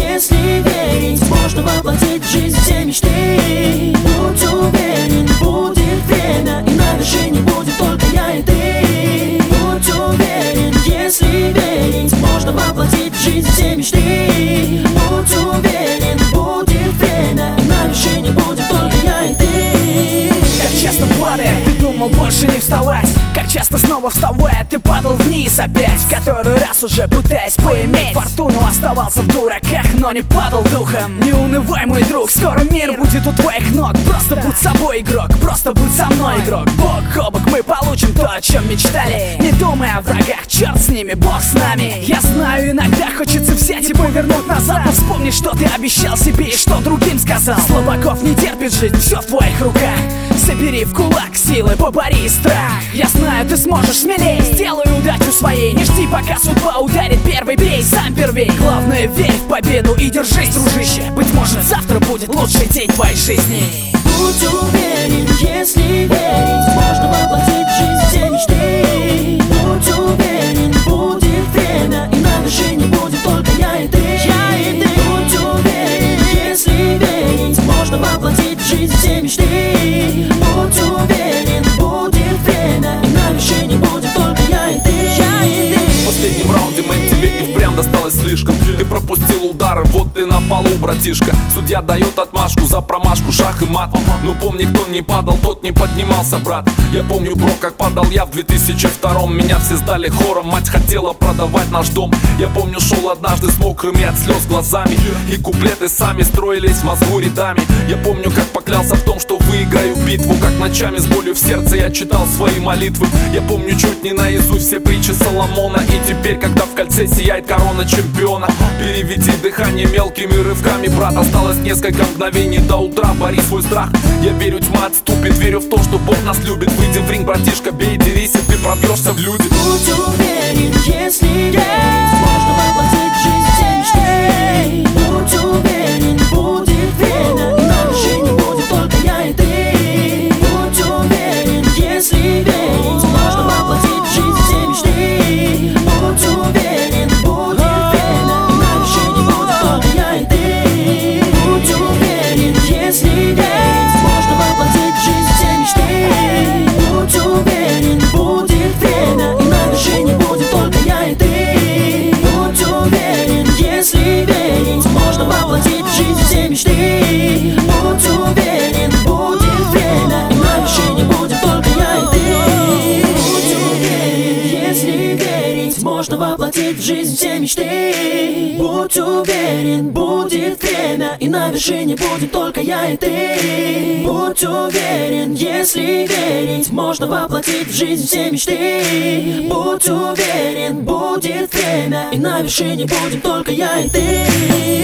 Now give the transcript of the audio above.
если верить, можно воплотить в жизнь все мечты. Будь уверен, будет время, и на вершине будет только я и ты. Будь уверен, если верить, можно воплотить в жизнь все мечты. Будь уверен, будет время, и на вершине будет только я и ты. Как часто падая, ты думал больше не вставать? Как часто снова вставая, ты падал вниз опять? В который раз уже пытаясь поиметь фортуну, оставался в дураках, но не падал духом. Не унывай, мой друг, скоро мир будет у твоих ног. Просто будь собой, игрок, просто будь со мной, игрок. Бок о бок мы получим то, о чем мечтали. Не думай о врагах, черт с ними, Бог с нами. Я знаю, иногда хочется взять и повернуть назад, но вспомни, что ты обещал себе и что другим сказал. Слабаков не терпит жить, все в твоих руках. Собери в кулак силы, побори страх. Я знаю, ты сможешь смелее, сделай удачу своей. Не жди, пока судьба ударит первый, бей сам первей. Главное, верь в победу и держись, дружище. Быть может, завтра будет лучший день твоей жизни. Будь уверен, если верить, можно воплотить в жизнь все мечты. Будь уверен, будет время, и на вершине будет только я и ты. Будь уверен, если верить, можно воплотить в жизнь все мечты. Будь уверен, будет время, и на вершине будет только я и ты. В последнем раунде, мэн, тебе и впрямь досталось слишком. Ты пропустил удары, вот ты на полу, братишка. Судья дает отмашку за промашку, шах и мат. Ну помни, кто не падал, тот не поднимался, брат. Я помню, бро, как падал я в 2002-м. Меня все сдали хором, мать хотела продавать наш дом. Я помню, шел однажды с мокрыми от слез глазами, и куплеты сами строились в мозгу рядами. Я помню, как поклялся в том, что выиграю битву, как ночами с болью в сердце я читал свои молитвы. Я помню чуть не наизусть все притчи Соломона. И теперь, когда в кольце сияет корона чемпиона, переведи дыхание мелкими рывками, брат. Осталось несколько мгновений до утра, бори свой страх. Я верю, тьма отступит, верю в то, что Бог нас любит. Выйди в ринг, братишка, бей, дерись, и ты пробьешься в люди. Будь уверен, если верить, можно воплотить в жизнь все мечты. Будь уверен, будет время, и на вершине будет только я и ты. Будь уверен, если верить, можно воплотить в жизнь все мечты. Будь уверен, будет время, и на вершине будет только я и ты. Будь уверен, если верить, можно воплотить в жизнь все мечты. Будь уверен, будет время, и на вершине будет только я и ты. Будь уверен, если верить, можно воплотить в жизнь все мечты. Будь уверен, будет время, и на вершине будет только я и ты. Будь уверен, если верить, можно воплотить в жизнь все мечты. Будь уверен, будет время, и на вершине будет только я и ты. Будь уверен, если верить, можно воплотить в жизнь все мечты. Будь уверен, будет время, и на вершине будем только я и ты.